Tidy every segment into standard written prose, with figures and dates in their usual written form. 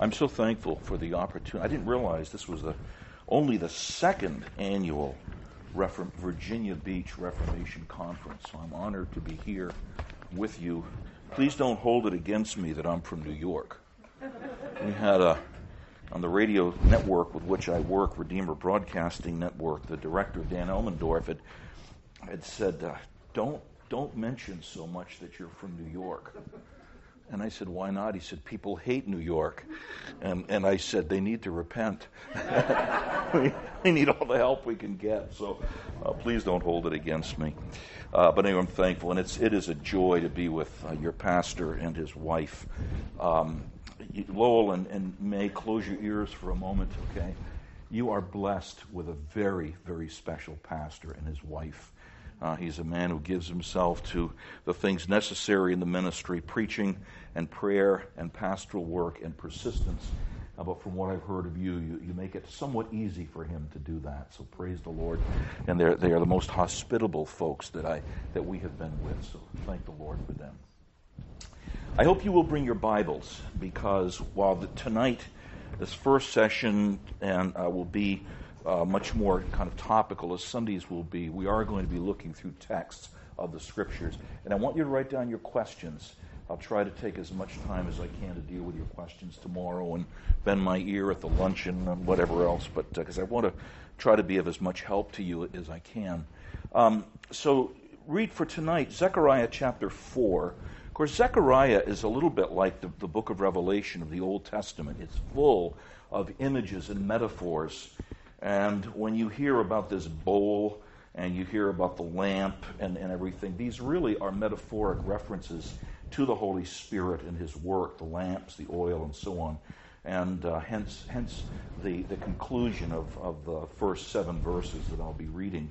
I'm so thankful for the opportunity. I didn't realize this was only the second annual Virginia Beach Reformation Conference, so I'm honored to be here with you. Please don't hold it against me that I'm from New York. We had on the radio network with which I work, Redeemer Broadcasting Network, the director, Dan Elmendorf, had said, don't mention so much that you're from New York. And I said, why not? He said, people hate New York. And I said, they need to repent. we need all the help we can get. So please don't hold it against me. But anyway, I'm thankful. And it is a joy to be with your pastor and his wife. Lowell and May, close your ears for a moment, okay? You are blessed with a very, very special pastor and his wife. He's a man who gives himself to the things necessary in the ministry, preaching and prayer and pastoral work and persistence. But from what I've heard of you make it somewhat easy for him to do that. So praise the Lord. And they are the most hospitable folks that we have been with. So thank the Lord for them. I hope you will bring your Bibles, because while tonight, this first session will be much more kind of topical as Sundays will be, we are going to be looking through texts of the Scriptures. And I want you to write down your questions. I'll try to take as much time as I can to deal with your questions tomorrow and bend my ear at the luncheon and whatever else, but because I want to try to be of as much help to you as I can. So read for tonight Zechariah chapter 4. Of course, Zechariah is a little bit like the book of Revelation of the Old Testament. It's full of images and metaphors. And when you hear about this bowl and you hear about the lamp and everything, these really are metaphoric references to the Holy Spirit and His work, the lamps, the oil, and so on. And hence the conclusion of the first 7 verses that I'll be reading.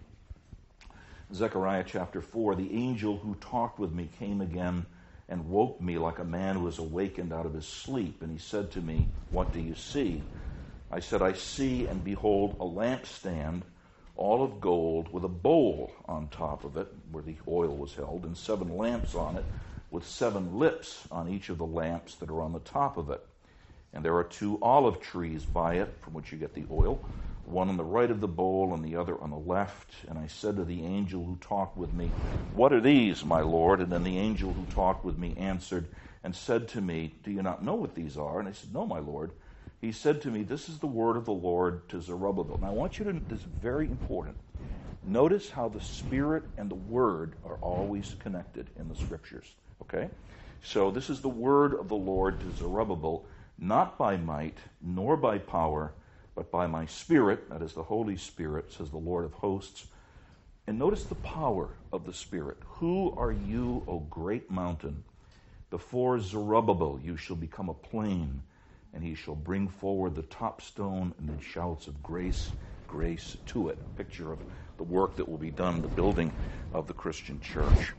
Zechariah chapter 4, the angel who talked with me came again and woke me like a man who is awakened out of his sleep. And he said to me, what do you see? I said, I see and behold a lampstand, all of gold, with a bowl on top of it, where the oil was held, and 7 lamps on it, with 7 lips on each of the lamps that are on the top of it. And there are 2 olive trees by it, from which you get the oil, one on the right of the bowl and the other on the left. And I said to the angel who talked with me, what are these, my Lord? And then the angel who talked with me answered and said to me, do you not know what these are? And I said, no, my Lord. He said to me, this is the word of the Lord to Zerubbabel. Now I want you to, this is very important, notice how the Spirit and the Word are always connected in the Scriptures. Okay? So this is the word of the Lord to Zerubbabel, not by might, nor by power, but by my Spirit, that is the Holy Spirit, says the Lord of hosts. And notice the power of the Spirit. Who are you, O great mountain? Before Zerubbabel you shall become a plain, and he shall bring forward the top stone and the shouts of grace, grace to it. A picture of the work that will be done in the building of the Christian church.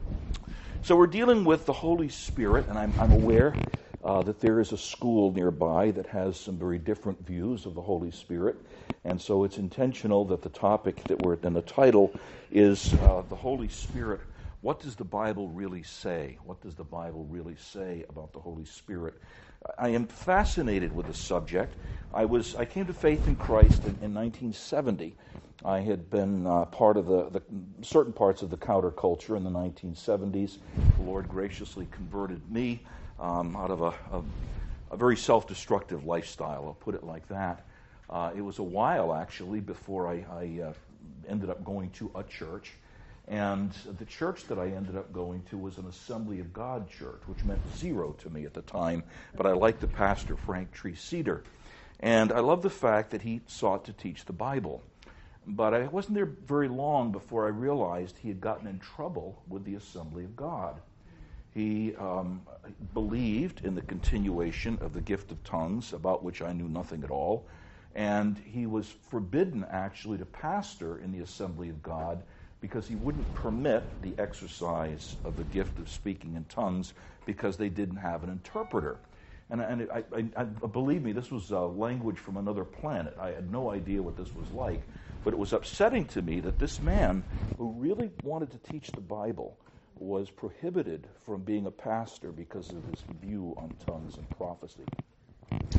So we're dealing with the Holy Spirit, and I'm aware that there is a school nearby that has some very different views of the Holy Spirit, and so it's intentional that the topic that we're in the title is the Holy Spirit. What does the Bible really say? What does the Bible really say about the Holy Spirit? I am fascinated with the subject. I came to faith in Christ in 1970. I had been part of the certain parts of the counterculture in the 1970s. The Lord graciously converted me out of a very self-destructive lifestyle. I'll put it like that. It was a while, actually, before I ended up going to a church. And the church that I ended up going to was an Assembly of God church, which meant zero to me at the time. But I liked the pastor, Frank Treeceder. And I love the fact that he sought to teach the Bible. But I wasn't there very long before I realized he had gotten in trouble with the Assembly of God. He believed in the continuation of the gift of tongues, about which I knew nothing at all. And he was forbidden, actually, to pastor in the Assembly of God because he wouldn't permit the exercise of the gift of speaking in tongues because they didn't have an interpreter. And I believe me, this was language from another planet. I had no idea what this was like. But it was upsetting to me that this man, who really wanted to teach the Bible, was prohibited from being a pastor because of his view on tongues and prophecy.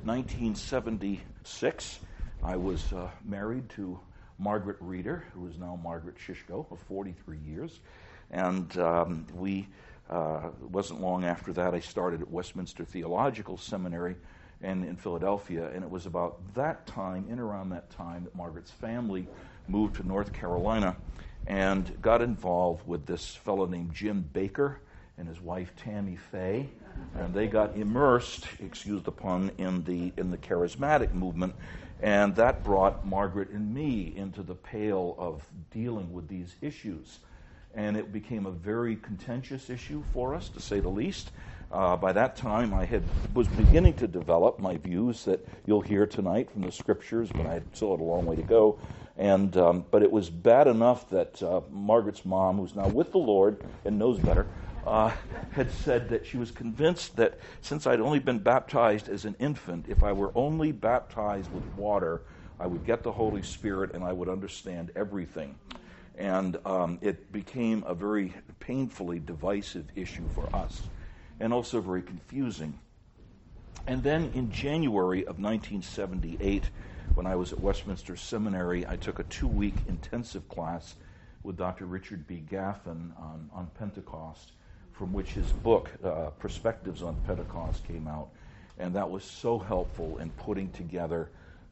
1976, I was married to Margaret Reeder, who is now Margaret Shishko, of 43 years. And it wasn't long after that I started at Westminster Theological Seminary and in Philadelphia. And it was about that time, in around that time, that Margaret's family moved to North Carolina and got involved with this fellow named Jim Baker and his wife Tammy Faye, and they got immersed, excuse the pun, in the charismatic movement, and that brought Margaret and me into the pale of dealing with these issues, and it became a very contentious issue for us, to say the least. By that time, I was beginning to develop my views that you'll hear tonight from the Scriptures, but I still had a long way to go. And but it was bad enough that Margaret's mom, who's now with the Lord and knows better, had said that she was convinced that since I'd only been baptized as an infant, if I were only baptized with water, I would get the Holy Spirit and I would understand everything. And it became a very painfully divisive issue for us, and also very confusing. And then in January of 1978, when I was at Westminster Seminary, I took a 2-week intensive class with Dr. Richard B. Gaffin on Pentecost, from which his book, Perspectives on Pentecost, came out. And that was so helpful in putting together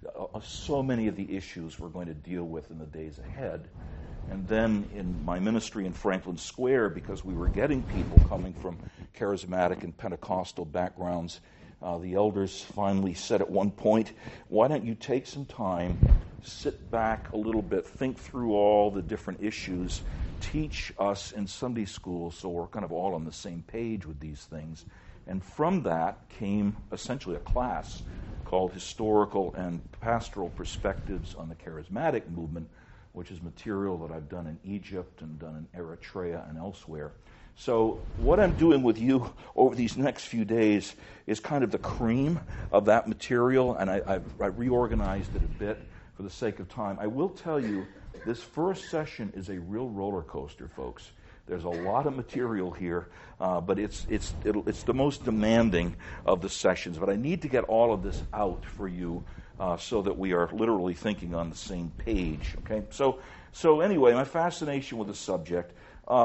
so many of the issues we're going to deal with in the days ahead. And then in my ministry in Franklin Square, because we were getting people coming from charismatic and Pentecostal backgrounds, the elders finally said at one point, why don't you take some time, sit back a little bit, think through all the different issues, teach us in Sunday school so we're kind of all on the same page with these things. And from that came essentially a class called Historical and Pastoral Perspectives on the Charismatic Movement, which is material that I've done in Egypt and done in Eritrea and elsewhere. So what I'm doing with you over these next few days is kind of the cream of that material, and I've reorganized it a bit for the sake of time. I will tell you, this first session is a real roller coaster, folks. There's a lot of material here, but it's the most demanding of the sessions. But I need to get all of this out for you so that we are literally thinking on the same page. Okay, so anyway, my fascination with the subject.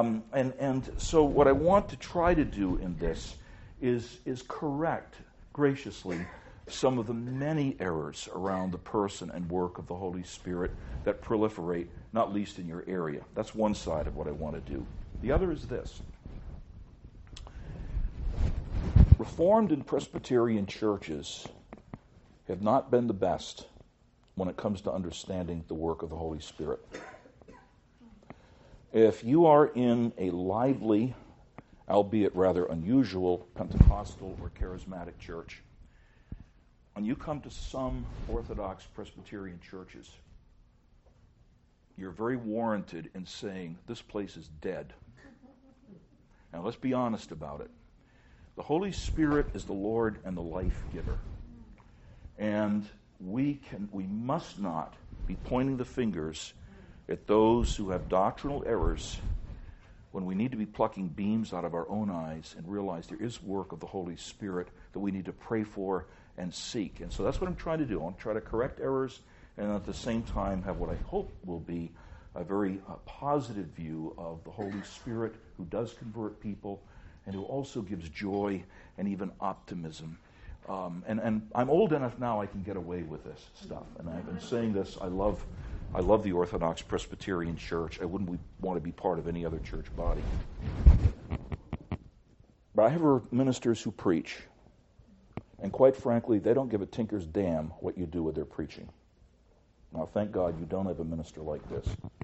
And so what I want to try to do in this is correct graciously some of the many errors around the person and work of the Holy Spirit that proliferate, not least in your area. That's one side of what I want to do. The other is this. Reformed and Presbyterian churches have not been the best when it comes to understanding the work of the Holy Spirit. If you are in a lively, albeit rather unusual, Pentecostal or charismatic church, when you come to some Orthodox Presbyterian churches, you're very warranted in saying, this place is dead. Now let's be honest about it. The Holy Spirit is the Lord and the life giver. And we must not be pointing the fingers at those who have doctrinal errors when we need to be plucking beams out of our own eyes and realize there is work of the Holy Spirit that we need to pray for and seek. And so that's what I'm trying to do. I want to try to correct errors and at the same time have what I hope will be a very positive view of the Holy Spirit who does convert people and who also gives joy and even optimism. And I'm old enough now I can get away with this stuff. And I've been saying this, I love the Orthodox Presbyterian Church. I wouldn't want to be part of any other church body. But I have ministers who preach, and quite frankly, they don't give a tinker's damn what you do with their preaching. Now, thank God you don't have a minister like this.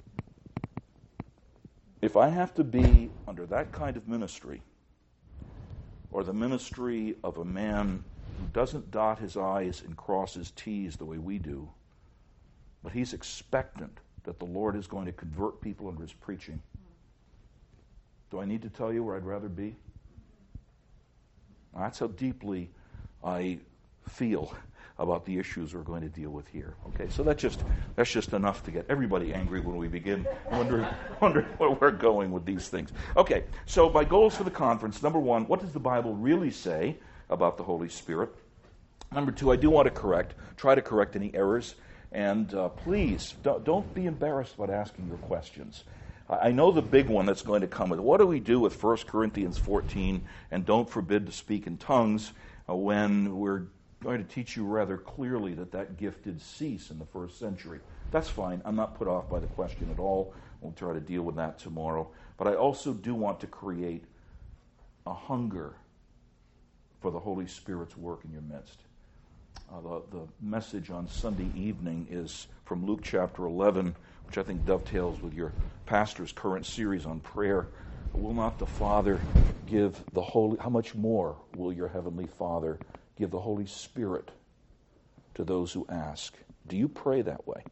If I have to be under that kind of ministry, or the ministry of a man who doesn't dot his I's and cross his T's the way we do, but he's expectant that the Lord is going to convert people under his preaching, do I need to tell you where I'd rather be? That's how deeply I feel about the issues we're going to deal with here. Okay, so that's just enough to get everybody angry when we begin wondering where we're going with these things. Okay, so my goals for the conference, number one, what does the Bible really say about the Holy Spirit? Number two, I do want to try to correct any errors. And please, don't be embarrassed about asking your questions. I know the big one that's going to come with, what do we do with 1 Corinthians 14 and don't forbid to speak in tongues when we're going to teach you rather clearly that gift did cease in the first century? That's fine. I'm not put off by the question at all. We'll try to deal with that tomorrow. But I also do want to create a hunger for the Holy Spirit's work in your midst. The message on Sunday evening is from Luke chapter 11, which I think dovetails with your pastor's current series on prayer. Will not the Father give the Holy... How much more will your Heavenly Father give the Holy Spirit to those who ask? Do you pray that way?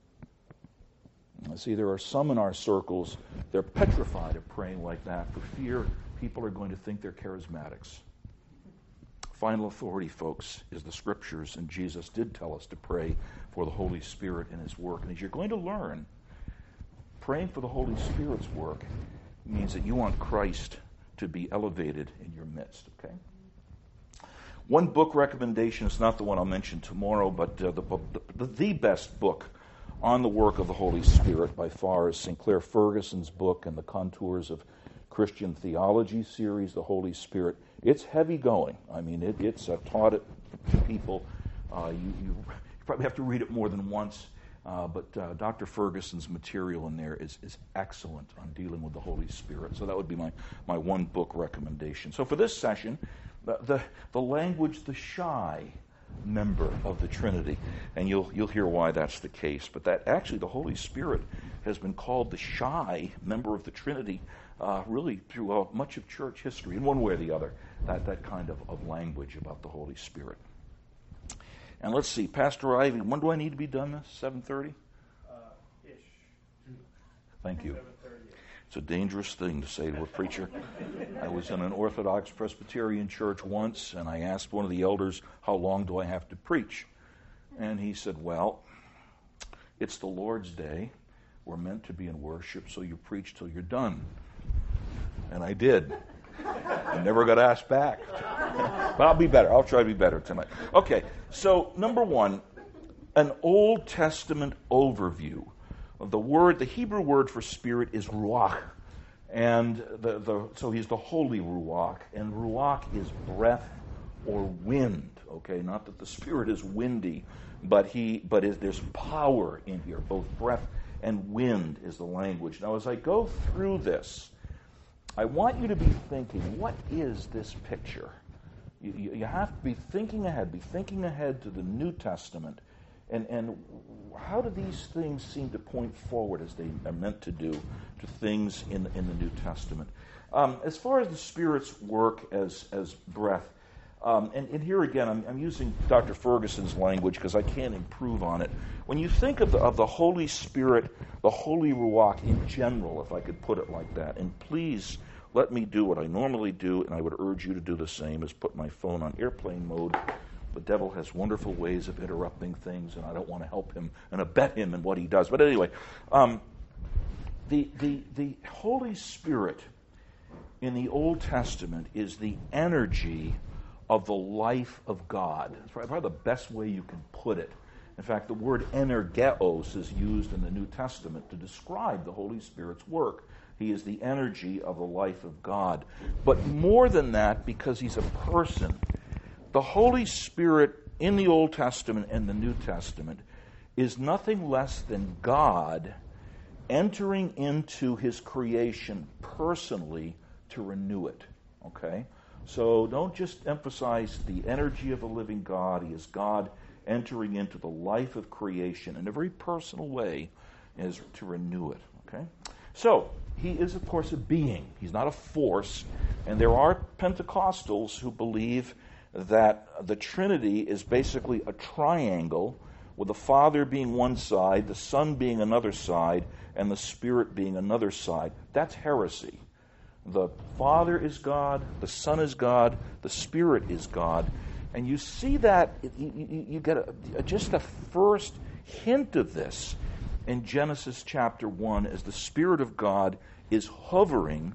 See, there are some in our circles, they're petrified of praying like that for fear people are going to think they're charismatics. Final authority, folks, is the Scriptures, and Jesus did tell us to pray for the Holy Spirit and His work. And as you're going to learn, praying for the Holy Spirit's work means that you want Christ to be elevated in your midst, okay? One book recommendation, it's not the one I'll mention tomorrow, but the best book on the work of the Holy Spirit by far is Sinclair Ferguson's book and the Contours of Christian Theology series, The Holy Spirit. It's heavy going. I mean, it's taught it to people. You probably have to read it more than once, but Dr. Ferguson's material in there is excellent on dealing with the Holy Spirit. So that would be my one book recommendation. So for this session, the language, the shy member of the Trinity, and you'll hear why that's the case. But that actually the Holy Spirit has been called the shy member of the Trinity really throughout much of church history, in one way or the other, that kind of language about the Holy Spirit. And let's see, Pastor Ivy, when do I need to be done this? 7:30? Ish. Thank you. 7:30. It's a dangerous thing to say to a preacher. I was in an Orthodox Presbyterian church once, and I asked one of the elders, how long do I have to preach? And he said, well, it's the Lord's Day. We're meant to be in worship, so you preach till you're done. And I did. I never got asked back. But I'll be better. I'll try to be better tonight. Okay, so number one, an Old Testament overview of the Hebrew word for spirit is ruach. And so he's the holy ruach. And ruach is breath or wind. Okay, not that the Spirit is windy, but there's power in here. Both breath and wind is the language. Now, as I go through this, I want you to be thinking, what is this picture? You have to be thinking ahead to the New Testament, and how do these things seem to point forward as they are meant to do to things in the New Testament? As far as the Spirit's work as breath, and here again, I'm using Dr. Ferguson's language because I can't improve on it. When you think of the Holy Spirit, the Holy Ruach in general, if I could put it like that, and please let me do what I normally do, and I would urge you to do the same, is put my phone on airplane mode. The devil has wonderful ways of interrupting things, and I don't want to help him and abet him in what he does. But anyway, the Holy Spirit in the Old Testament is the energy of the life of God. That's probably the best way you can put it. In fact, the word energeos is used in the New Testament to describe the Holy Spirit's work. He is the energy of the life of God. But more than that, because he's a person, the Holy Spirit in the Old Testament and the New Testament is nothing less than God entering into his creation personally to renew it. Okay? So don't just emphasize the energy of a living God. He is God entering into the life of creation in a very personal way, is to renew it. Okay? So, he is, of course, a being. He's not a force. And there are Pentecostals who believe that the Trinity is basically a triangle, with the Father being one side, the Son being another side, and the Spirit being another side. That's heresy. The Father is God, the Son is God, the Spirit is God. And you see that, you get just a first hint of this in Genesis chapter 1 as the Spirit of God is hovering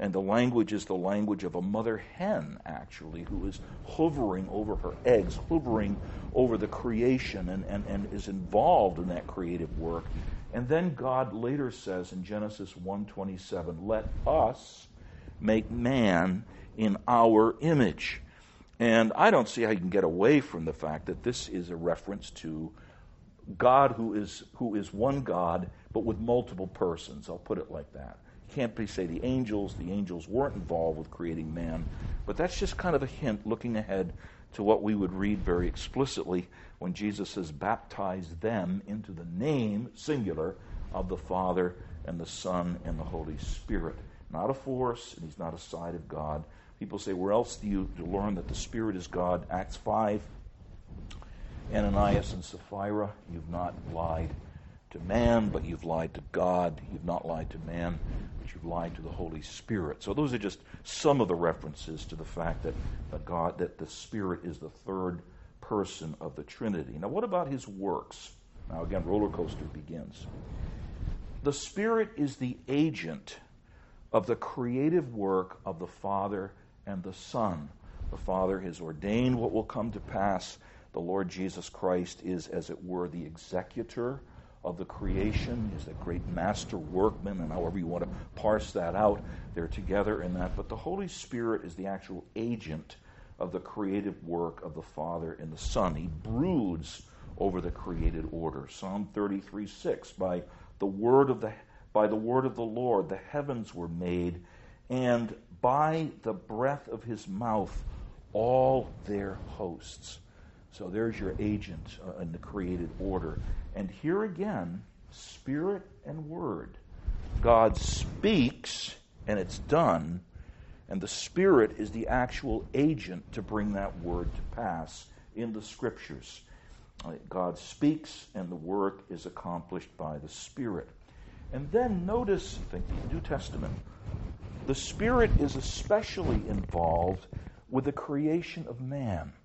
And the language is the language of a mother hen, actually, who is hovering over her eggs, hovering over the creation, and is involved in that creative work. And then God later says in Genesis 1:27, let us make man in our image. And I don't see how you can get away from the fact that this is a reference to God who is one God, but with multiple persons. I'll put it like that. You can't say the angels weren't involved with creating man, but that's just kind of a hint looking ahead to what we would read very explicitly when Jesus says, baptize them into the name, singular, of the Father and the Son and the Holy Spirit. Not a force, and he's not a side of God. People say, where else do you learn that the Spirit is God? Acts 5, Ananias and Sapphira, you've not lied to man, but you've lied to God. You've not lied to man, but you've lied to the Holy Spirit. So those are just some of the references to the fact that that the Spirit is the third person of the Trinity. Now, what about his works? Now, again, roller coaster begins. The Spirit is the agent of the creative work of the Father and the Son. The Father has ordained what will come to pass. The Lord Jesus Christ is, as it were, the executor of the creation. He's the great master workman, and however you want to parse that out, they're together in that. But the Holy Spirit is the actual agent of the creative work of the Father and the Son. He broods over the created order. Psalm 33:6, by the word of the Lord the heavens were made, and by the breath of his mouth all their hosts. So there's your agent in the created order. And here again, Spirit and Word. God speaks, and it's done, and the Spirit is the actual agent to bring that Word to pass in the Scriptures. God speaks, and the work is accomplished by the Spirit. And then notice, I think, the New Testament, the Spirit is especially involved with the creation of man.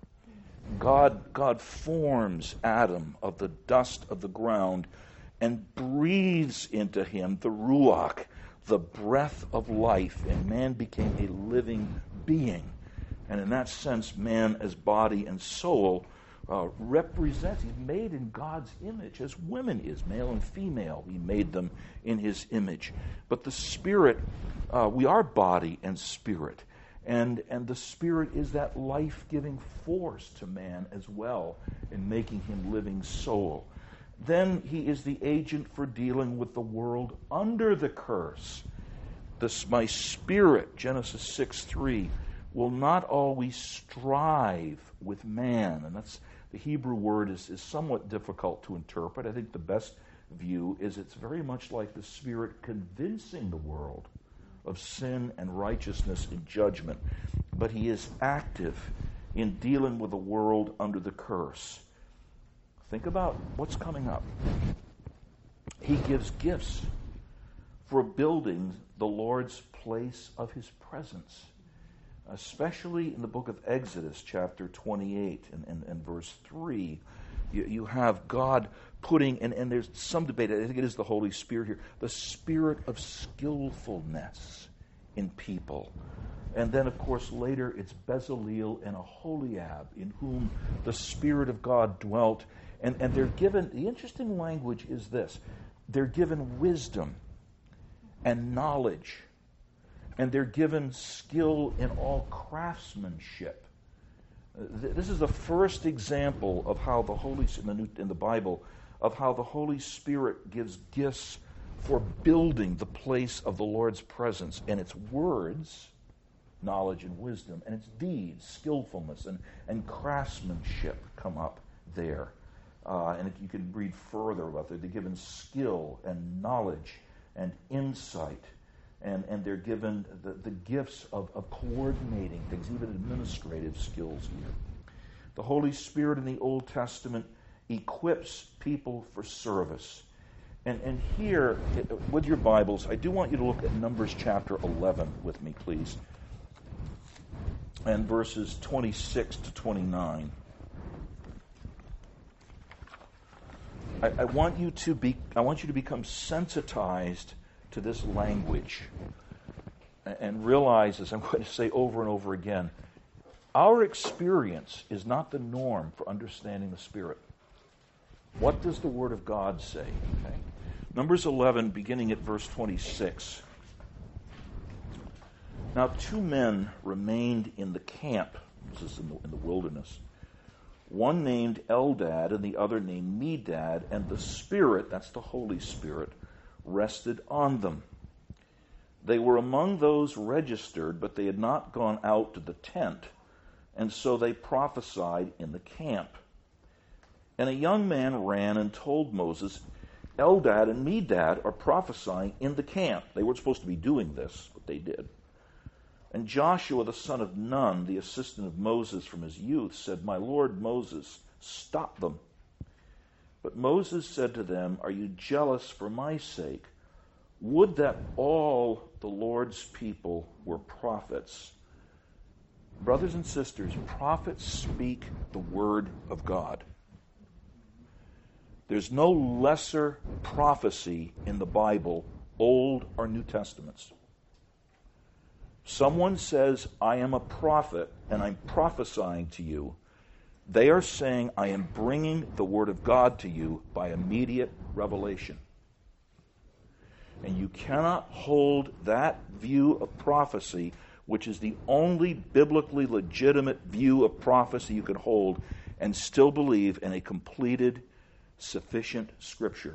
God forms Adam of the dust of the ground and breathes into him the Ruach, the breath of life, and man became a living being. And in that sense, man as body and soul represents, he's made in God's image, as woman is, male and female. He made them in his image. But the Spirit, we are body and spirit. And the Spirit is that life-giving force to man as well in making him living soul. Then he is the agent for dealing with the world under the curse. My spirit, Genesis 6:3, will not always strive with man. And that's the Hebrew word is somewhat difficult to interpret. I think the best view is it's very much like the Spirit convincing the world of sin and righteousness and judgment. But he is active in dealing with the world under the curse. Think about what's coming up. He gives gifts for building the Lord's place of his presence, especially in the book of Exodus, chapter 28 and verse 3. You have God putting, and there's some debate, I think it is the Holy Spirit here, the spirit of skillfulness in people. And then, of course, later it's Bezaleel and Aholiab, in whom the Spirit of God dwelt. And they're given, the interesting language is this, they're given wisdom and knowledge, and they're given skill in all craftsmanship. This is the first example of how the Holy in the Bible of how the Holy Spirit gives gifts for building the place of the Lord's presence, and its words, knowledge and wisdom, and its deeds, skillfulness and craftsmanship come up there. And you can read further about that. They're given skill and knowledge and insight. And they're given the gifts of coordinating things, even administrative skills here. The Holy Spirit in the Old Testament equips people for service. And here, with your Bibles, I do want you to look at Numbers chapter 11 with me, please, and verses 26 to 29. I want you to become sensitized to this language. and realize, as I'm going to say over and over again, our experience is not the norm for understanding the Spirit. What does the Word of God say? Okay. Numbers 11, beginning at verse 26. Now 2 men remained in the camp, this is in the wilderness, one named Eldad and the other named Medad, and the Spirit, that's the Holy Spirit, rested on them. They were among those registered, but they had not gone out to the tent, and so they prophesied in the camp. And a young man ran and told Moses, Eldad and Medad are prophesying in the camp. They weren't supposed to be doing this, but they did. And Joshua, the son of Nun, the assistant of Moses from his youth, said, My lord Moses, stop them. But Moses said to them, Are you jealous for my sake? Would that all the Lord's people were prophets. Brothers and sisters, prophets speak the word of God. There's no lesser prophecy in the Bible, Old or New Testaments. Someone says, I am a prophet and I'm prophesying to you. They are saying, I am bringing the word of God to you by immediate revelation. And you cannot hold that view of prophecy, which is the only biblically legitimate view of prophecy you can hold, and still believe in a completed, sufficient Scripture.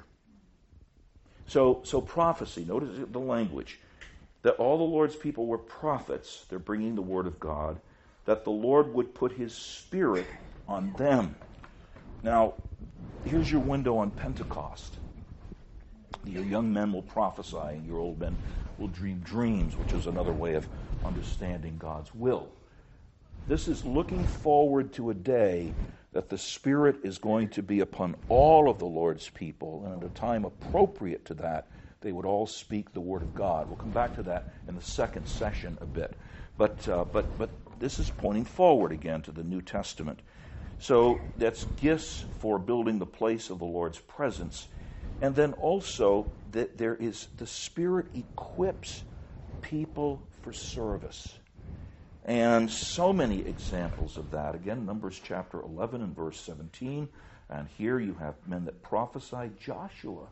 So prophecy, notice the language, that all the Lord's people were prophets, they're bringing the word of God, that the Lord would put his Spirit on them. Now, here's your window on Pentecost. Your young men will prophesy, and your old men will dream dreams, which is another way of understanding God's will. This is looking forward to a day that the Spirit is going to be upon all of the Lord's people, and at a time appropriate to that, they would all speak the Word of God. We'll come back to that in the second session a bit. But this is pointing forward again to the New Testament. So that's gifts for building the place of the Lord's presence. And then also that there is, the Spirit equips people for service. And so many examples of that. Again, Numbers chapter 11 and verse 17. And here you have men that prophesy. Joshua.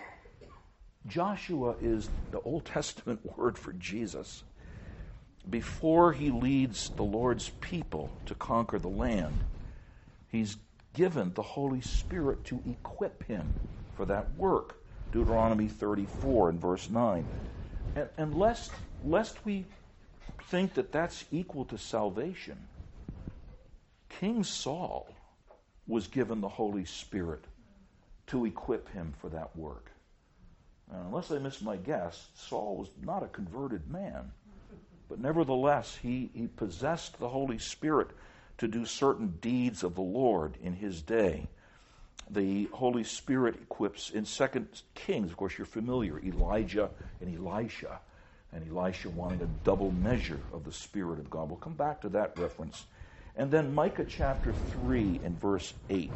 Joshua is the Old Testament word for Jesus. Before he leads the Lord's people to conquer the land, he's given the Holy Spirit to equip him for that work. Deuteronomy 34 and verse 9. And lest we think that that's equal to salvation, King Saul was given the Holy Spirit to equip him for that work. Now, unless I miss my guess, Saul was not a converted man. But nevertheless, he possessed the Holy Spirit to do certain deeds of the Lord in his day. The Holy Spirit equips in 2 Kings, of course you're familiar, Elijah and Elisha. And Elisha wanted a double measure of the Spirit of God. We'll come back to that reference. And then Micah chapter 3 and verse 8.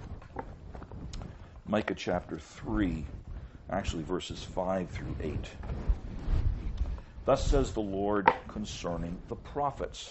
Micah chapter 3, actually verses 5 through 8. Thus says the Lord concerning the prophets,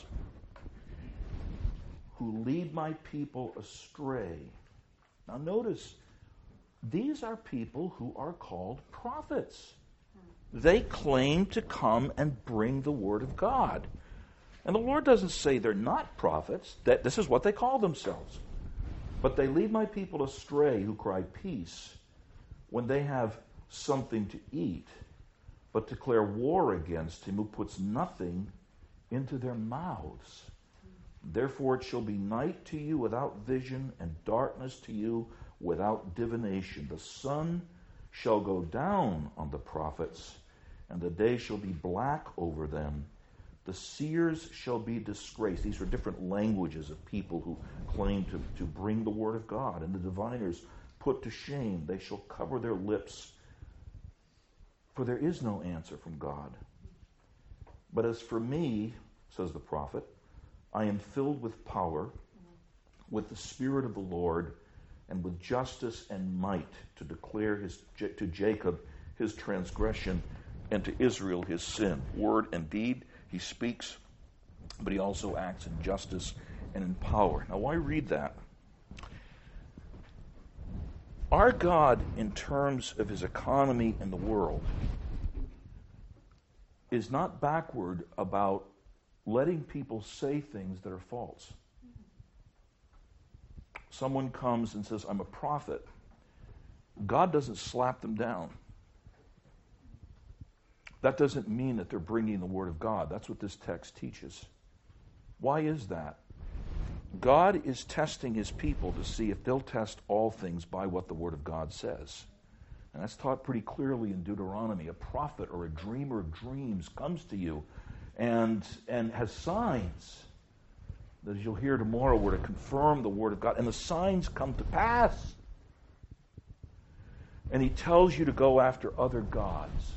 who lead my people astray. Now notice, these are people who are called prophets. They claim to come and bring the word of God. And the Lord doesn't say they're not prophets. That this is what they call themselves. But they lead my people astray who cry peace when they have something to eat, but declare war against him who puts nothing into their mouths. Therefore it shall be night to you without vision, and darkness to you without divination. The sun shall go down on the prophets, and the day shall be black over them. The seers shall be disgraced. These are different languages of people who claim to bring the word of God. And the diviners put to shame. They shall cover their lips, for there is no answer from God. But as for me, says the prophet, I am filled with power, with the Spirit of the Lord, and with justice and might to declare to Jacob his transgression and to Israel his sin. Word and deed, he speaks, but he also acts in justice and in power. Now, why read that? Our God, in terms of his economy in the world, is not backward about letting people say things that are false. Someone comes and says, I'm a prophet. God doesn't slap them down. That doesn't mean that they're bringing the Word of God. That's what this text teaches. Why is that? God is testing his people to see if they'll test all things by what the Word of God says. And that's taught pretty clearly in Deuteronomy. A prophet or a dreamer of dreams comes to you and has signs that, as you'll hear tomorrow, were to confirm the Word of God. And the signs come to pass. And he tells you to go after other gods.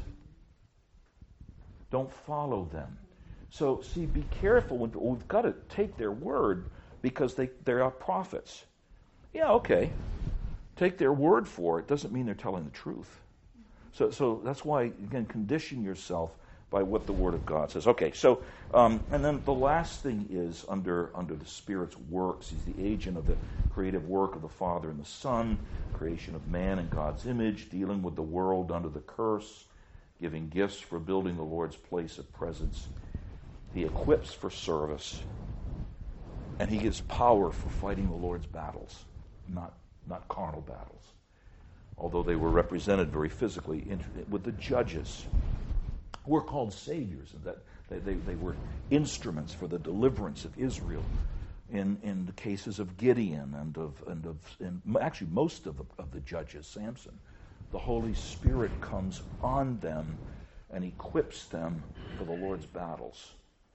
Don't follow them. So, see, be careful. We've got to take their word because they are prophets. Yeah, okay. Take their word for it. Doesn't mean they're telling the truth. So that's why, again, condition yourself by what the Word of God says. Okay, so, and then the last thing is under the Spirit's works. He's the agent of the creative work of the Father and the Son, creation of man in God's image, dealing with the world under the curse, giving gifts for building the Lord's place of presence. He equips for service, and he gives power for fighting the Lord's battles, not carnal battles, although they were represented very physically with the judges, who were called saviors, and that they were instruments for the deliverance of Israel in the cases of Gideon and actually most of the judges, Samson. The Holy Spirit comes on them and equips them for the Lord's battles.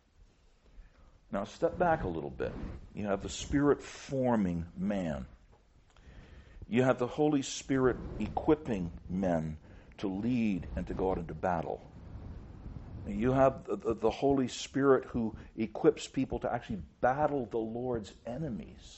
Now, step back a little bit. You have the Spirit forming man. You have the Holy Spirit equipping men to lead and to go out into battle. You have the Holy Spirit who equips people to actually battle the Lord's enemies.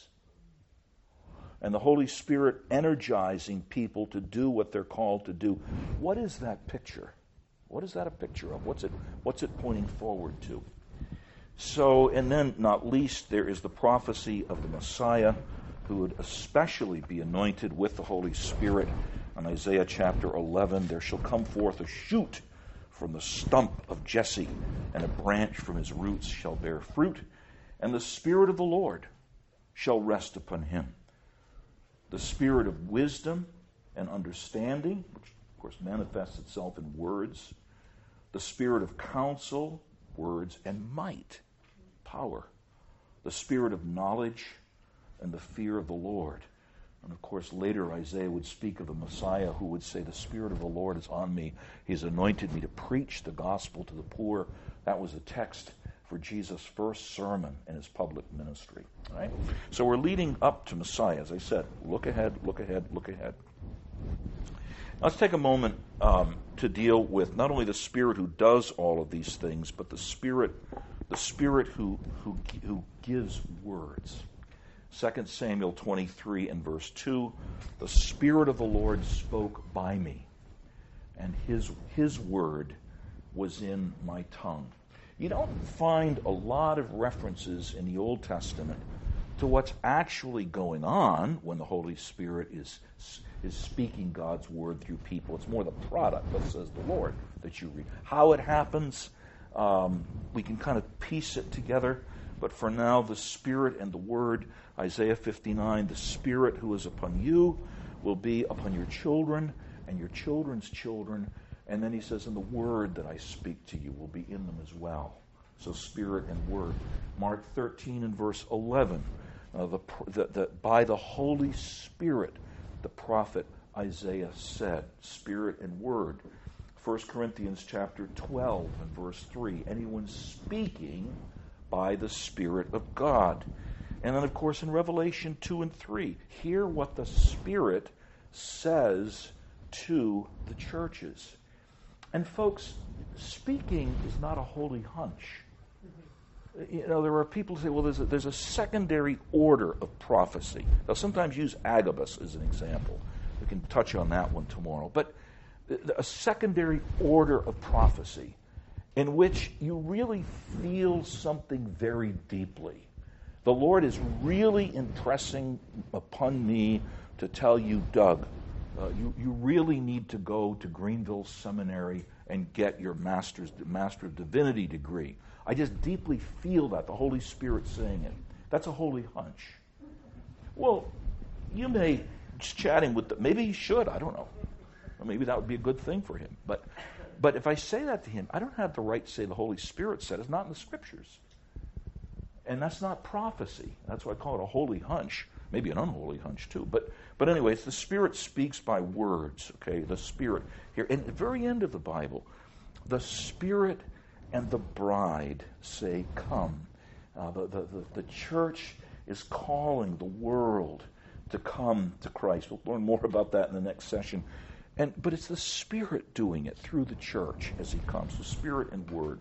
And the Holy Spirit energizing people to do what they're called to do. What is that picture? What is that a picture of? What's it pointing forward to? So, and then, not least, there is the prophecy of the Messiah, who would especially be anointed with the Holy Spirit. In Isaiah chapter 11, there shall come forth a shoot from the stump of Jesse, and a branch from his roots shall bear fruit, and the Spirit of the Lord shall rest upon him. The Spirit of wisdom and understanding, which of course manifests itself in words. The Spirit of counsel, words, and might, power. The Spirit of knowledge and the fear of the Lord. And of course, later Isaiah would speak of the Messiah who would say, the Spirit of the Lord is on me. He's anointed me to preach the gospel to the poor. That was a text for Jesus' first sermon in his public ministry. Right? So we're leading up to Messiah. As I said, look ahead, look ahead, look ahead. Let's take a moment to deal with not only the Spirit who does all of these things, but the Spirit who gives words. 2 Samuel 23 and verse 2, the Spirit of the Lord spoke by me, and his word was in my tongue. You don't find a lot of references in the Old Testament to what's actually going on when the Holy Spirit is speaking God's word through people. It's more the product, thus says the Lord, that you read. How it happens, we can kind of piece it together. But for now, the Spirit and the Word, Isaiah 59, the Spirit who is upon you will be upon your children and your children's children. And then he says, and the Word that I speak to you will be in them as well. So Spirit and Word. Mark 13 and verse 11, by the Holy Spirit, the prophet Isaiah said, Spirit and Word. 1 Corinthians chapter 12 and verse 3, anyone speaking by the Spirit of God. And then, of course, in Revelation 2 and 3, hear what the Spirit says to the churches. And folks, speaking is not a holy hunch. You know, there are people who say, well, there's a secondary order of prophecy. They'll sometimes use Agabus as an example. We can touch on that one tomorrow. But a secondary order of prophecy in which you really feel something very deeply. The Lord is really impressing upon me to tell you, Doug, you really need to go to Greenville Seminary and get your Master of Divinity degree. I just deeply feel that, the Holy Spirit saying it. That's a holy hunch. Well, you may, just chatting with maybe he should, I don't know. Or maybe that would be a good thing for him. But if I say that to him, I don't have the right to say the Holy Spirit said. It's not in the Scriptures. And that's not prophecy. That's why I call it a holy hunch. Maybe an unholy hunch too. But anyway, it's the Spirit speaks by words, okay? The Spirit here. And at the very end of the Bible, the Spirit and the bride say, come. The church is calling the world to come to Christ. We'll learn more about that in the next session. But it's the Spirit doing it through the church as he comes, the Spirit and Word.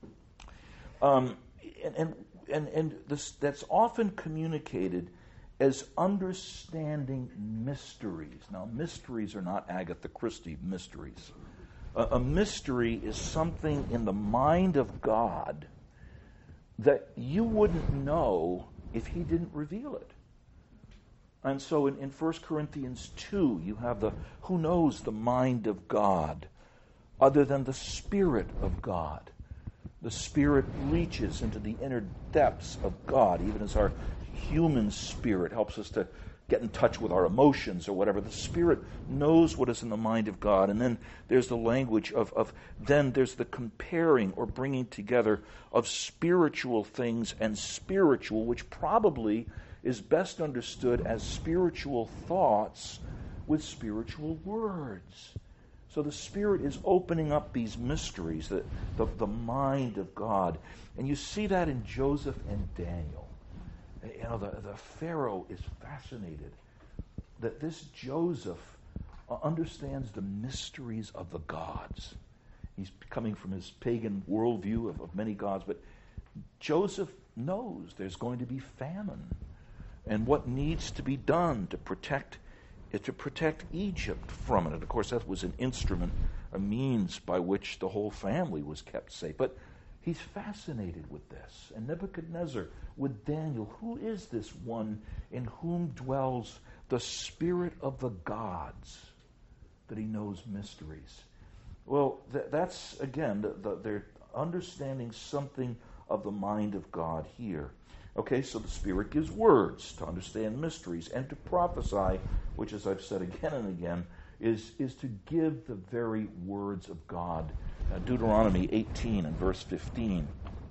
And that's often communicated as understanding mysteries. Now, mysteries are not Agatha Christie mysteries. A mystery is something in the mind of God that you wouldn't know if he didn't reveal it. And so in 1 Corinthians 2, you have who knows the mind of God other than the Spirit of God. The Spirit reaches into the inner depths of God, even as our human spirit helps us to get in touch with our emotions or whatever. The Spirit knows what is in the mind of God. And then there's the language then there's the comparing or bringing together of spiritual things and spiritual, which probably is best understood as spiritual thoughts with spiritual words. So the Spirit is opening up these mysteries, the mind of God. And you see that in Joseph and Daniel. You know, the Pharaoh is fascinated that this Joseph understands the mysteries of the gods. He's coming from his pagan worldview of many gods, but Joseph knows there's going to be famine and what needs to be done to protect Egypt from it. And of course, that was an instrument, a means by which the whole family was kept safe. But he's fascinated with this. And Nebuchadnezzar with Daniel, who is this one in whom dwells the Spirit of the gods, that he knows mysteries? Well, that's, again, they're understanding something of the mind of God here. Okay, so the Spirit gives words to understand mysteries and to prophesy, which, as I've said again and again, is to give the very words of God. Deuteronomy 18 and verse 15.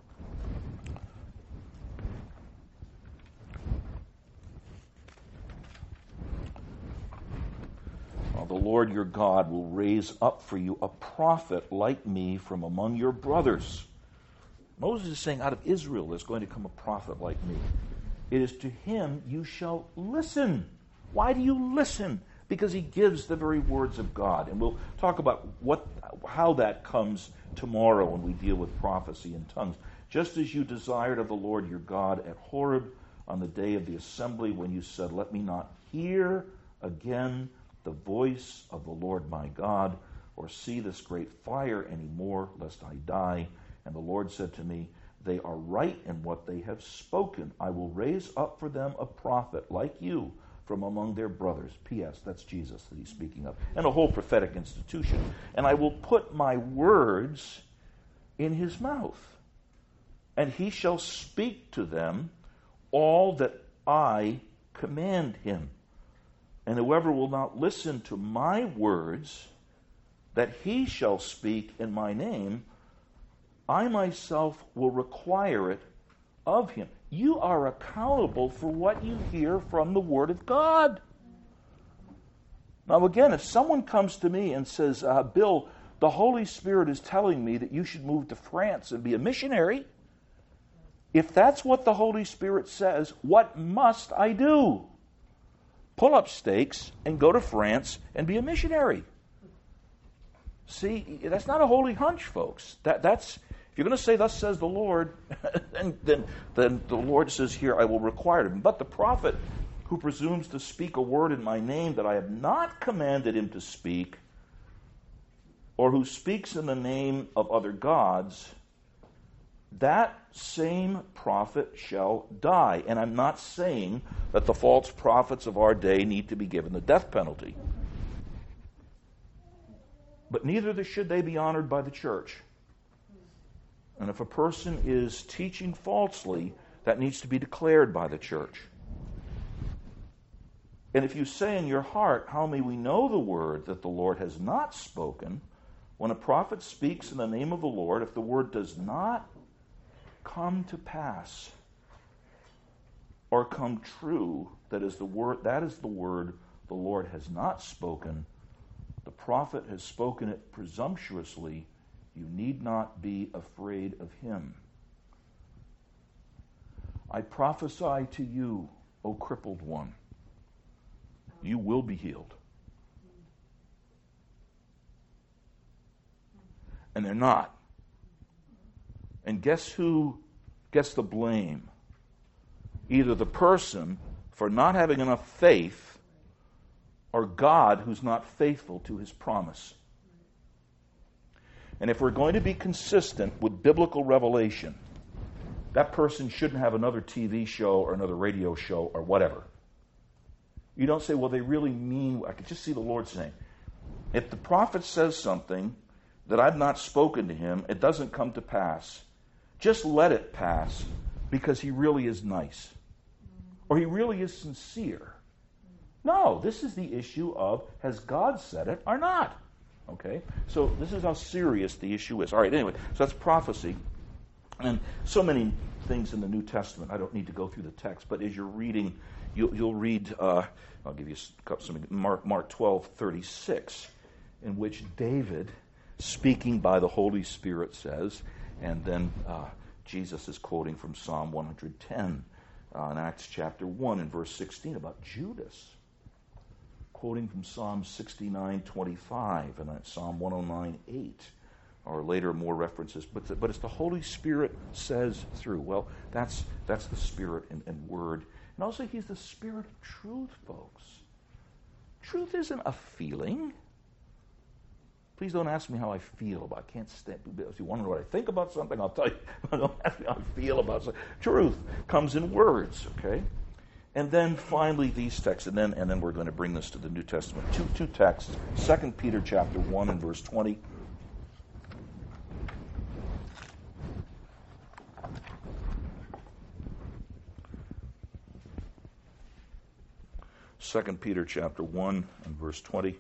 The Lord your God will raise up for you a prophet like me from among your brothers. Moses is saying, out of Israel there's going to come a prophet like me. It is to him you shall listen. Why do you listen? Because he gives the very words of God. And we'll talk about how that comes tomorrow when we deal with prophecy in tongues. Just as you desired of the Lord your God at Horeb on the day of the assembly, when you said, let me not hear again the voice of the Lord my God, or see this great fire any more, lest I die. And the Lord said to me, they are right in what they have spoken. I will raise up for them a prophet like you from among their brothers. P.S. That's Jesus that he's speaking of. And a whole prophetic institution. And I will put my words in his mouth. And he shall speak to them all that I command him. And whoever will not listen to my words that he shall speak in my name, I myself will require it of him. You are accountable for what you hear from the Word of God. Now again, if someone comes to me and says, Bill, the Holy Spirit is telling me that you should move to France and be a missionary, if that's what the Holy Spirit says, what must I do? Pull up stakes and go to France and be a missionary. See, that's not a holy hunch, folks. That's if you're going to say, thus says the Lord, then the Lord says here, I will require him. But the prophet who presumes to speak a word in my name that I have not commanded him to speak, or who speaks in the name of other gods, that same prophet shall die. And I'm not saying that the false prophets of our day need to be given the death penalty. But neither should they be honored by the church. And if a person is teaching falsely, that needs to be declared by the church. And if you say in your heart, how may we know the word that the Lord has not spoken? When a prophet speaks in the name of the Lord, if the word does not come to pass or come true, that is the word the Lord has not spoken, the prophet has spoken it presumptuously, you need not be afraid of him. I prophesy to you, O crippled one, you will be healed. And they're not. And guess who gets the blame? Either the person for not having enough faith, or God who's not faithful to his promise. And if we're going to be consistent with biblical revelation, that person shouldn't have another TV show or another radio show or whatever. You don't say, well, they really mean, I could just see the Lord saying, if the prophet says something that I've not spoken to him, it doesn't come to pass, just let it pass because he really is nice. Or he really is sincere. No, this is the issue of, has God said it or not? Okay? So this is how serious the issue is. All right, anyway, so that's prophecy. And so many things in the New Testament, I don't need to go through the text, but as you're reading, you'll read, I'll give you some, Mark 12:36, in which David, speaking by the Holy Spirit, says, and then Jesus is quoting from Psalm 110 in Acts chapter 1 and verse 16 about Judas, quoting from Psalm 69:25 and Psalm 109:8, or later more references. But it's the Holy Spirit says through. Well, that's the Spirit and Word. And also he's the Spirit of truth, folks. Truth isn't a feeling. Please don't ask me how I feel about it. I can't stand. If you want to know what I think about something, I'll tell you. Don't ask me how I feel about something. Truth comes in words, okay? And then finally these texts, and then we're going to bring this to the New Testament. Two texts. 2 Peter chapter 1 and verse 20. Second Peter chapter 1 and verse 20.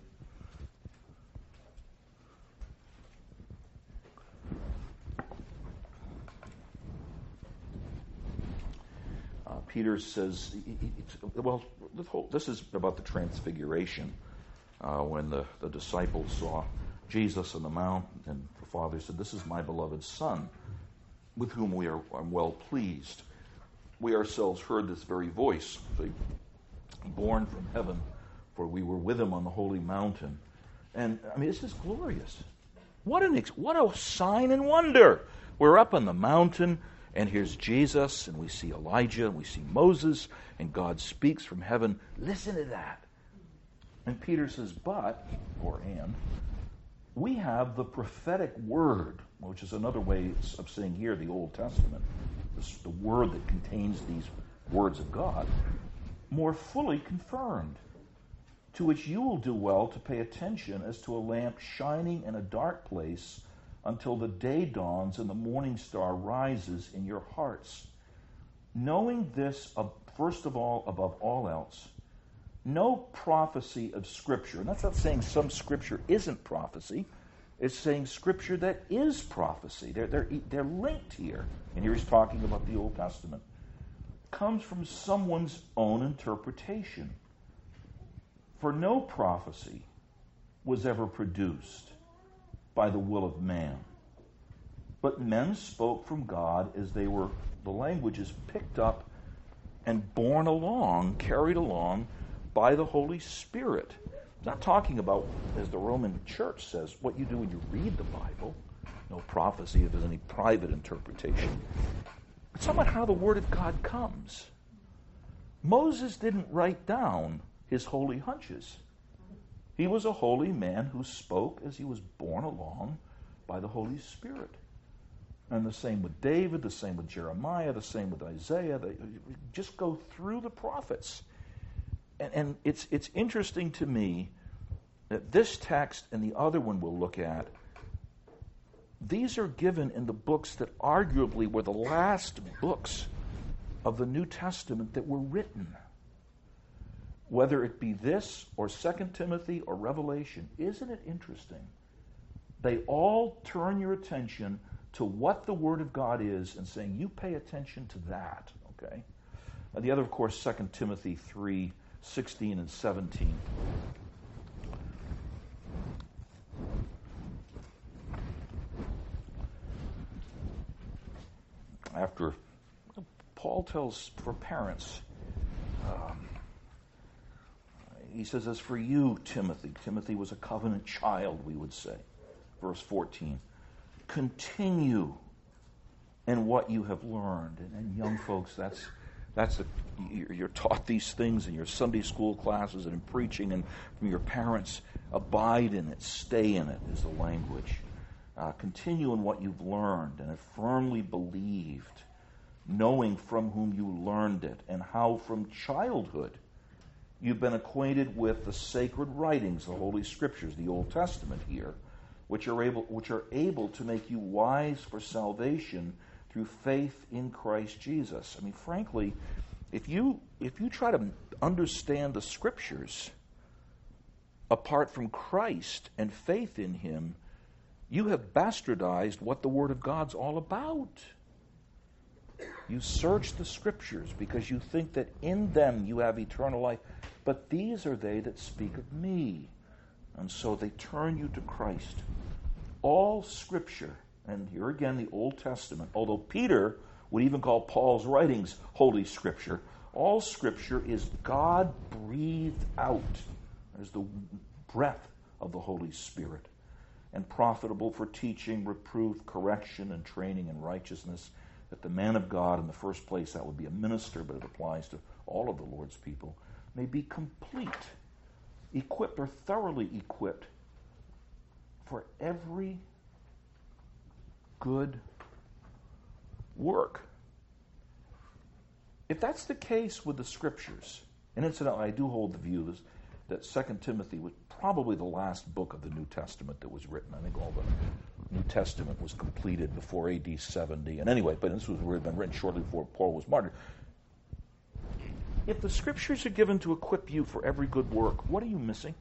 Peter says, this is about the transfiguration, when the disciples saw Jesus on the mount, and the Father said, "This is my beloved Son, with whom I'm well pleased." We ourselves heard this very voice, born from heaven, for we were with him on the holy mountain. And I mean, this is glorious. What a sign and wonder! We're up on the mountain, and here's Jesus, and we see Elijah, and we see Moses, and God speaks from heaven. Listen to that. And Peter says, and we have the prophetic word, which is another way of saying here the Old Testament, the word that contains these words of God, more fully confirmed, to which you will do well to pay attention as to a lamp shining in a dark place until the day dawns and the morning star rises in your hearts. Knowing this, first of all, above all else, no prophecy of Scripture, and that's not saying some Scripture isn't prophecy, it's saying Scripture that is prophecy. They're linked here. And here he's talking about the Old Testament. Comes from someone's own interpretation. For no prophecy was ever produced by the will of man, but men spoke from God as the language is picked up and borne along, carried along by the Holy Spirit. It's not talking about, as the Roman Church says, what you do when you read the Bible. No prophecy if there's any private interpretation. It's about how the Word of God comes. Moses didn't write down his holy hunches. He was a holy man who spoke as he was borne along by the Holy Spirit. And the same with David, the same with Jeremiah, the same with Isaiah. Just go through the prophets. And it's interesting to me that this text and the other one we'll look at, these are given in the books that arguably were the last books of the New Testament that were written. Whether it be this or 2 Timothy or Revelation, isn't it interesting? They all turn your attention to what the Word of God is and saying, you pay attention to that, okay? The other, of course, 2 Timothy 3:16 and 17. After Paul tells for parents, he says, as for you, Timothy was a covenant child, we would say. Verse 14, continue in what you have learned. And young folks, you're taught these things in your Sunday school classes and in preaching and from your parents. Abide in it, stay in it is the language. Continue in what you've learned and have firmly believed, knowing from whom you learned it, and how from childhood you've been acquainted with the sacred writings, the Holy Scriptures, the Old Testament here, which are able to make you wise for salvation through faith in Christ Jesus. I mean, frankly, if you try to understand the Scriptures apart from Christ and faith in Him, you have bastardized what the Word of God's all about. You search the Scriptures because you think that in them you have eternal life, but these are they that speak of me. And so they turn you to Christ. All Scripture, and here again the Old Testament, although Peter would even call Paul's writings Holy Scripture, all Scripture is God-breathed out. There's the breath of the Holy Spirit, and profitable for teaching, reproof, correction, and training in righteousness, that the man of God, in the first place, that would be a minister, but it applies to all of the Lord's people, may be complete, equipped or thoroughly equipped for every good work. If that's the case with the Scriptures, and incidentally, I do hold the view that 2 Timothy was probably the last book of the New Testament that was written. I think all the New Testament was completed before AD 70. And anyway, but this would have been written shortly before Paul was martyred. If the Scriptures are given to equip you for every good work, what are you missing?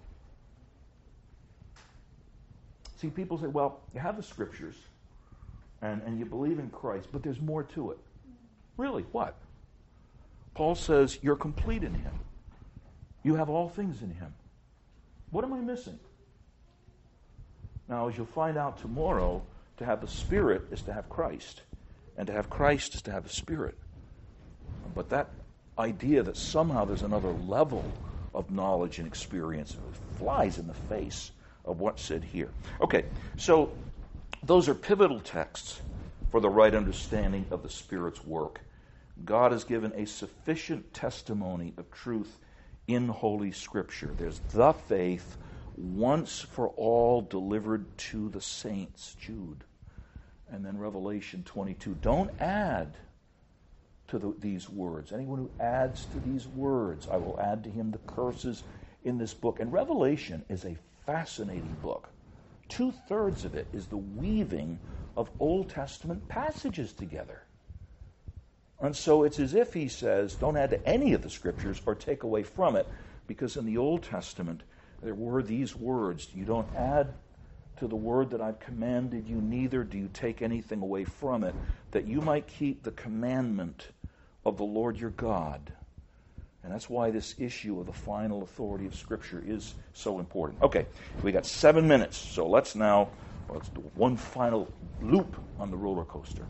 See, people say, well, you have the Scriptures, and you believe in Christ, but there's more to it. Really, what? Paul says, you're complete in Him. You have all things in Him. What am I missing? Now, as you'll find out tomorrow, to have the Spirit is to have Christ, and to have Christ is to have the Spirit. But that idea that somehow there's another level of knowledge and experience flies in the face of what's said here. Okay, so those are pivotal texts for the right understanding of the Spirit's work. God has given a sufficient testimony of truth in Holy Scripture. There's the faith once for all delivered to the saints, Jude. And then Revelation 22. Don't add to these words. Anyone who adds to these words, I will add to him the curses in this book. And Revelation is a fascinating book. 2/3 of it is the weaving of Old Testament passages together. And so it's as if he says, don't add to any of the Scriptures or take away from it, because in the Old Testament there were these words, you don't add to the word that I've commanded you, neither do you take anything away from it, that you might keep the commandment of the Lord your God. And that's why this issue of the final authority of Scripture is so important. Okay, we got 7 minutes, so let's do one final loop on the roller coaster.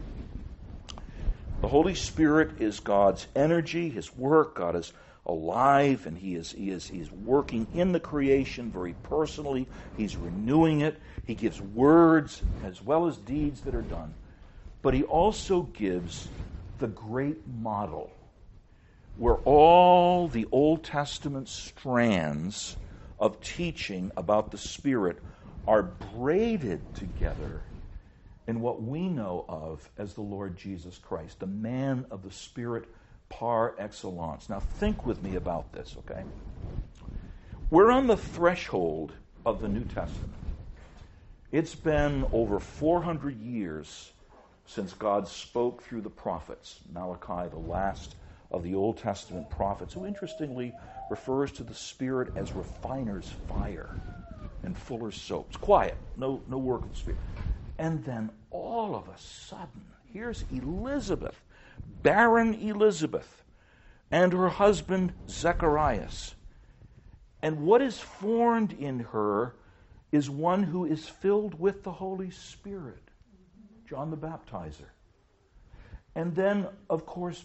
The Holy Spirit is God's energy, His work. God is alive, and He is working in the creation very personally. He's renewing it. He gives words as well as deeds that are done. But He also gives the great model where all the Old Testament strands of teaching about the Spirit are braided together in what we know of as the Lord Jesus Christ, the man of the Spirit par excellence. Now think with me about this, okay? We're on the threshold of the New Testament. It's been over 400 years since God spoke through the prophets. Malachi, the last of the Old Testament prophets, who interestingly refers to the Spirit as refiner's fire and fuller's soap. It's quiet, no work of the Spirit. And then all of a sudden, here's Elizabeth, barren Elizabeth, and her husband Zacharias. And what is formed in her is one who is filled with the Holy Spirit, John the Baptizer. And then, of course,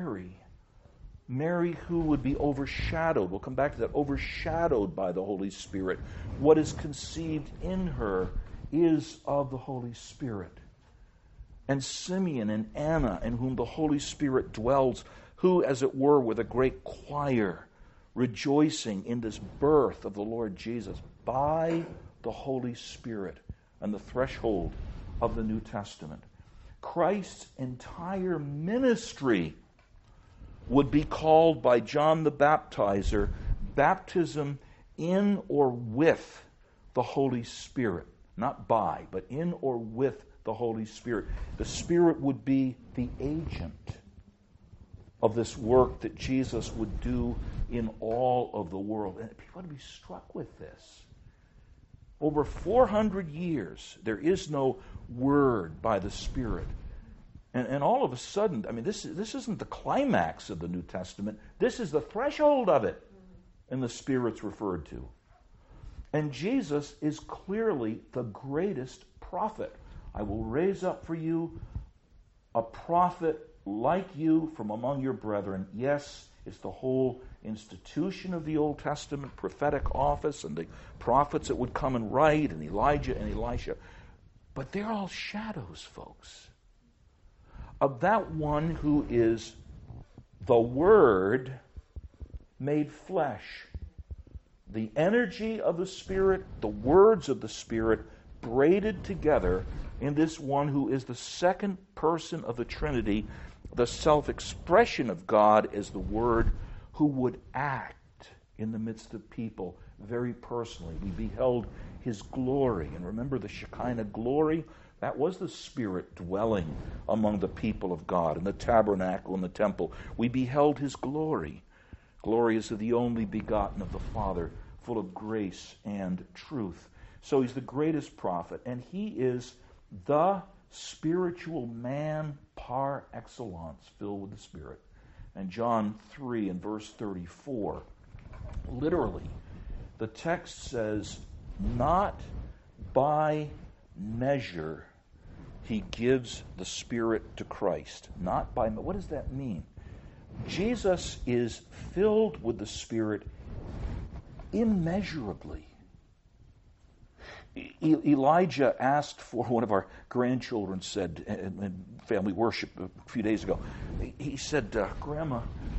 Mary who would be overshadowed, we'll come back to that, overshadowed by the Holy Spirit. What is conceived in her is of the Holy Spirit. And Simeon and Anna, in whom the Holy Spirit dwells, who, as it were, with a great choir, rejoicing in this birth of the Lord Jesus by the Holy Spirit and the threshold of the New Testament. Christ's entire ministry would be called by John the Baptizer baptism in or with the Holy Spirit. Not by, but in or with the Holy Spirit. The Spirit would be the agent of this work that Jesus would do in all of the world. And people ought to be struck with this. Over 400 years, there is no word by the Spirit. And all of a sudden, I mean, this isn't the climax of the New Testament. This is the threshold of it. And the Spirit's referred to. And Jesus is clearly the greatest prophet. I will raise up for you a prophet like you from among your brethren. Yes, it's the whole institution of the Old Testament prophetic office and the prophets that would come and write, and Elijah and Elisha. But they're all shadows, folks, of that one who is the Word made flesh. The energy of the Spirit, the words of the Spirit, braided together in this one who is the second person of the Trinity, the self-expression of God as the Word who would act in the midst of people very personally. We beheld His glory. And remember the Shekinah glory? That was the Spirit dwelling among the people of God in the tabernacle and the temple. We beheld His glory. Glory is of the only begotten of the Father, full of grace and truth. So He's the greatest prophet, and He is the spiritual man par excellence, filled with the Spirit. And John 3 and verse 34, literally, the text says, not by measure He gives the Spirit to Christ. Not by, what does that mean? Jesus is filled with the Spirit immeasurably. Elijah asked for, one of our grandchildren said in family worship a few days ago, he said, Grandma,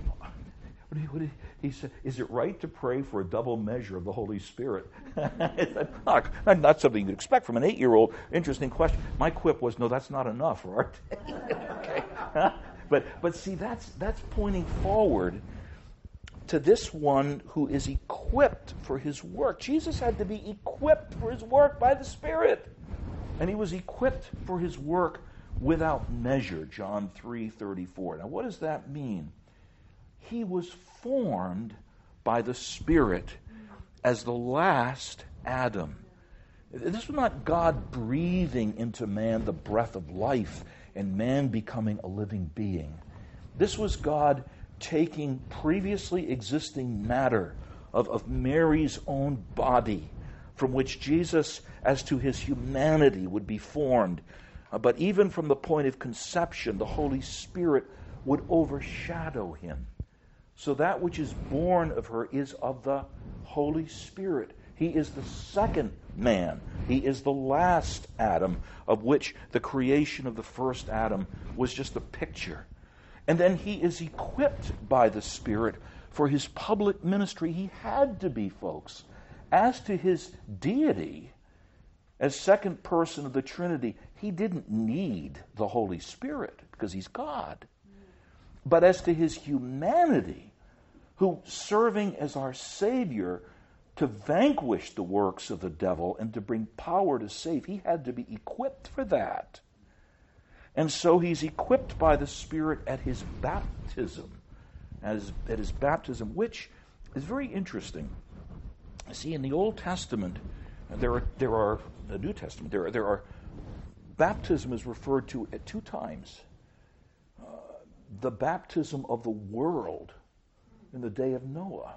he said, is it right to pray for a double measure of the Holy Spirit? Not something you'd expect from an 8-year-old. Interesting question. My quip was, no, that's not enough for our day. Okay. But see, that's pointing forward to this one who is equipped for His work. Jesus had to be equipped for His work by the Spirit. And He was equipped for His work without measure, John 3:34. Now, what does that mean? He was formed by the Spirit as the last Adam. This was not God breathing into man the breath of life and man becoming a living being. This was God taking previously existing matter of Mary's own body, from which Jesus, as to His humanity, would be formed. But even from the point of conception, the Holy Spirit would overshadow Him. So that which is born of her is of the Holy Spirit. He is the second man. He is the last Adam, of which the creation of the first Adam was just a picture. And then He is equipped by the Spirit for His public ministry. He had to be, folks, as to his deity, as second person of the Trinity, he didn't need the Holy Spirit because he's God. But as to his humanity, who serving as our Savior to vanquish the works of the devil and to bring power to save, he had to be equipped for that. And so he's equipped by the Spirit at his baptism, which is very interesting. See, in the Old Testament, there are the New Testament. There are baptism is referred to at two times. The baptism of the world in the day of Noah.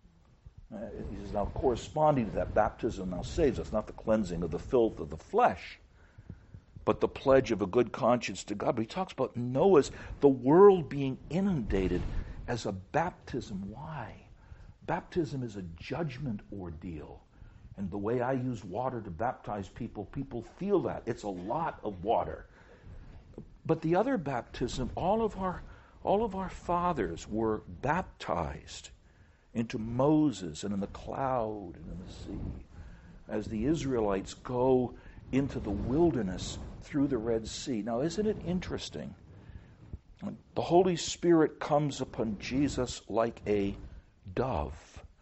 He says, now corresponding to that, baptism now saves us, not the cleansing of the filth of the flesh, but the pledge of a good conscience to God. But he talks about the world being inundated as a baptism. Why? Baptism is a judgment ordeal. And the way I use water to baptize people feel that. It's a lot of water. But the other baptism, all of our fathers were baptized into Moses and in the cloud and in the sea. As the Israelites go into the wilderness through the Red Sea. Now, isn't it interesting? The Holy Spirit comes upon Jesus like a dove,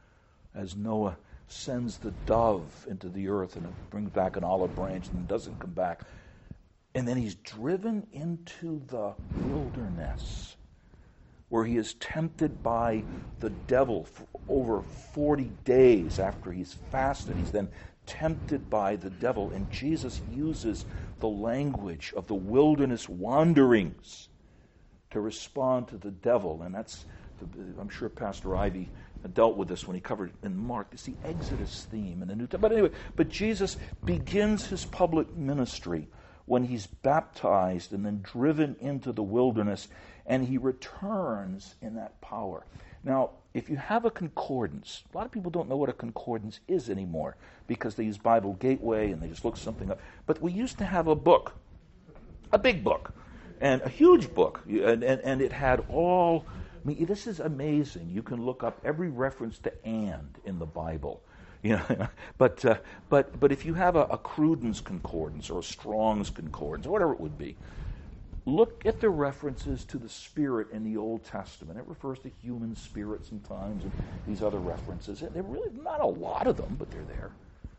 as Noah sends the dove into the earth and it brings back an olive branch and doesn't come back. And then he's driven into the wilderness where he is tempted by the devil for over 40 days after he's fasted. He's then tempted by the devil, and Jesus uses the language of the wilderness wanderings to respond to the devil. And I'm sure Pastor Ivy dealt with this when he covered in Mark. It's the Exodus theme in the New Testament. But Jesus begins his public ministry when he's baptized and then driven into the wilderness, and he returns in that power. Now, if you have a concordance, a lot of people don't know what a concordance is anymore because they use Bible Gateway and they just look something up. But we used to have a book, a big book, and a huge book, and it had all. I mean, this is amazing. You can look up every reference to "and" in the Bible. But if you have a Cruden's concordance or a Strong's concordance or whatever it would be, look at the references to the Spirit in the Old Testament. It refers to human spirit sometimes and these other references. They're really not a lot of them, but they're there.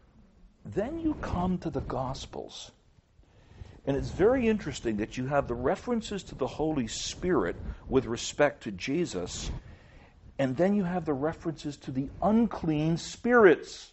Then you come to the Gospels. And it's very interesting that you have the references to the Holy Spirit with respect to Jesus, and then you have the references to the unclean spirits.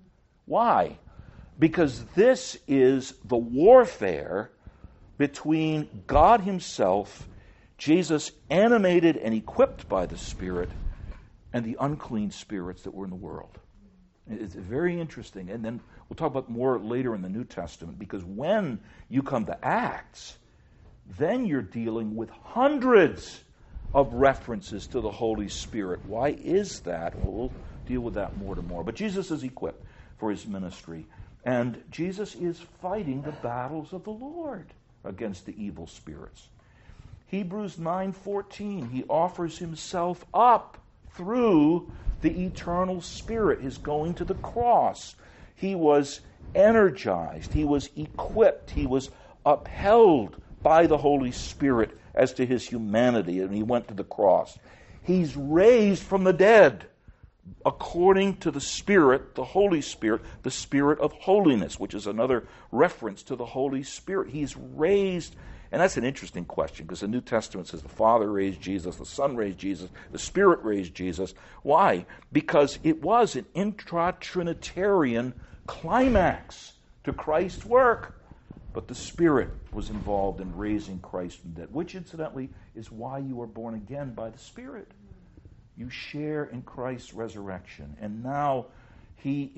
Why? Because this is the warfare between God himself, Jesus animated and equipped by the Spirit, and the unclean spirits that were in the world. It's very interesting. And then we'll talk about more later in the New Testament, because when you come to Acts, then you're dealing with hundreds of references to the Holy Spirit. Why is that? Well, we'll deal with that more tomorrow. But Jesus is equipped for his ministry, and Jesus is fighting the battles of the Lord against the evil spirits. Hebrews 9:14, he offers himself up through the eternal Spirit, his going to the cross. He was energized, he was equipped, he was upheld by the Holy Spirit as to his humanity, and he went to the cross. He's raised from the dead according to the Spirit, the Holy Spirit, the Spirit of holiness, which is another reference to the Holy Spirit. He's raised, and that's an interesting question, because the New Testament says the Father raised Jesus, the Son raised Jesus, the Spirit raised Jesus. Why? Because it was an intra-Trinitarian climax to Christ's work. But the Spirit was involved in raising Christ from the dead, which incidentally is why you are born again by the Spirit. You share in Christ's resurrection. And now he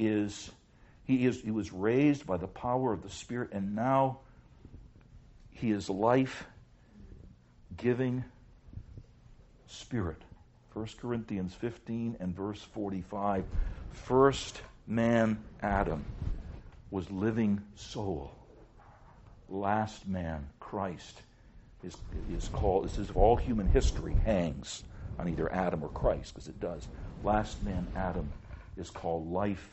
was raised by the power of the Spirit, and now he is life-giving Spirit. 1 Corinthians 15 and verse 45. First man, Adam, was living soul. Last man, Christ, is called, this is all human history hangs on either Adam or Christ, because it does. Last man, Adam, is called life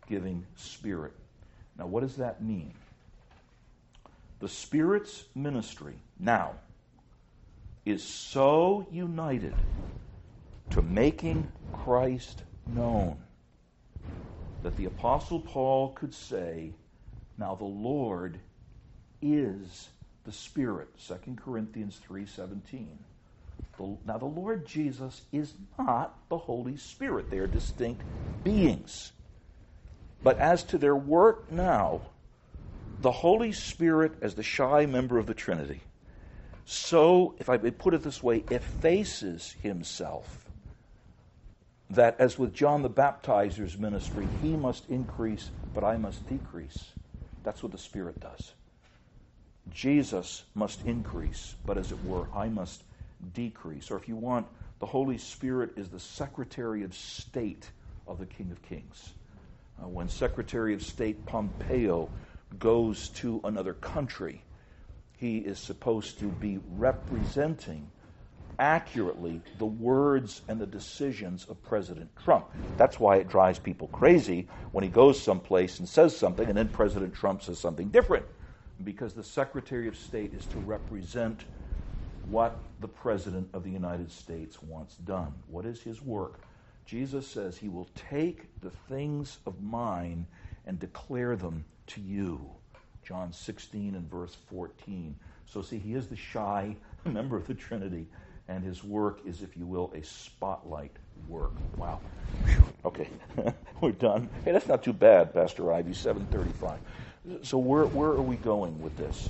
life-giving Spirit. Now, what does that mean? The Spirit's ministry now is so united to making Christ known that the Apostle Paul could say, now the Lord is the Spirit. 2 Corinthians 3:17. Now the Lord Jesus is not the Holy Spirit. They are distinct beings. But as to their work now, the Holy Spirit, as the shy member of the Trinity, so, if I may put it this way, effaces himself, that as with John the Baptizer's ministry, he must increase, but I must decrease. That's what the Spirit does. Jesus must increase, but as it were, I must decrease. Or if you want, the Holy Spirit is the Secretary of State of the King of Kings. When Secretary of State Pompeo goes to another country, he is supposed to be representing accurately the words and the decisions of President Trump. That's why it drives people crazy when he goes someplace and says something and then President Trump says something different, because the Secretary of State is to represent what the President of the United States wants done. What is his work? Jesus says he will take the things of mine and declare them to you. John 16 and verse 14. So see, he is the shy member of the Trinity, and his work is, if you will, a spotlight work. Wow. Okay, we're done. Hey, that's not too bad, Pastor Ivy, 7:35. So where are we going with this?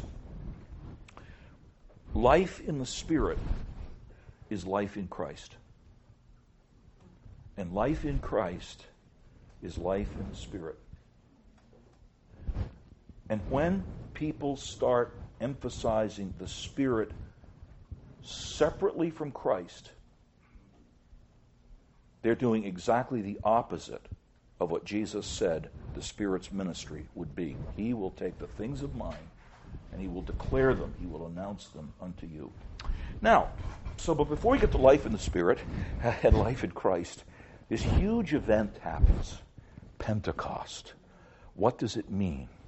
Life in the Spirit is life in Christ. And life in Christ is life in the Spirit. And when people start emphasizing the Spirit separately from Christ, they're doing exactly the opposite of what Jesus said the Spirit's ministry would be. He will take the things of mine and he will declare them. He will announce them unto you. Now, but before we get to life in the Spirit and life in Christ, this huge event happens. Pentecost. What does it mean?